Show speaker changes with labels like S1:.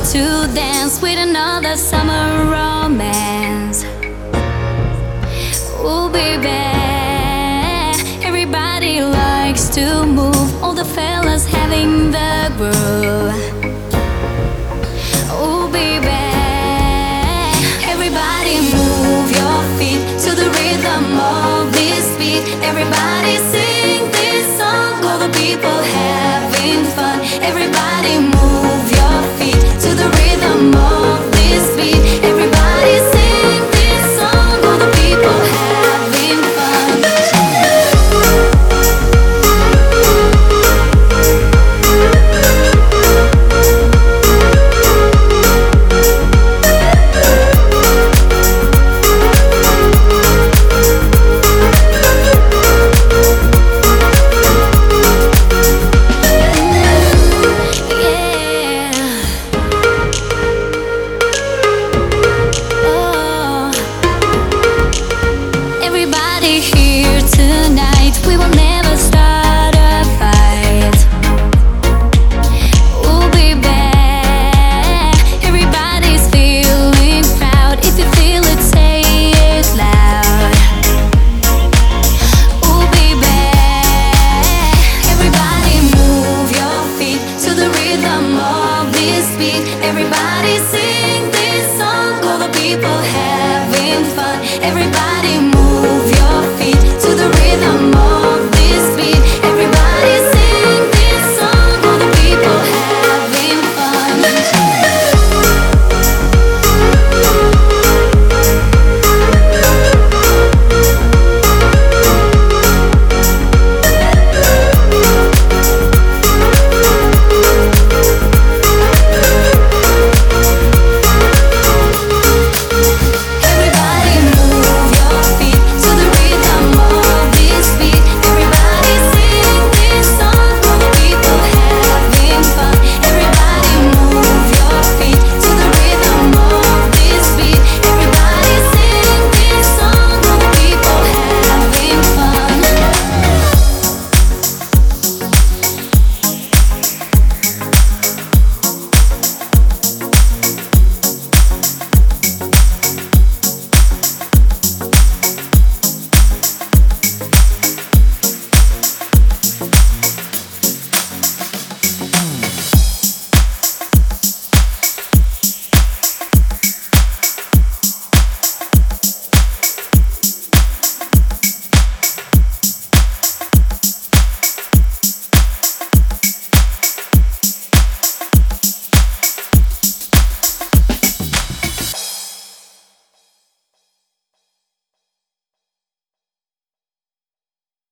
S1: to dance with another summer romance. Oh baby, everybody likes to move, all the fellas having the groove. Oh baby, everybody move your feet to the rhythm of this beat. Everybody sing this song, all the people having fun. Everybody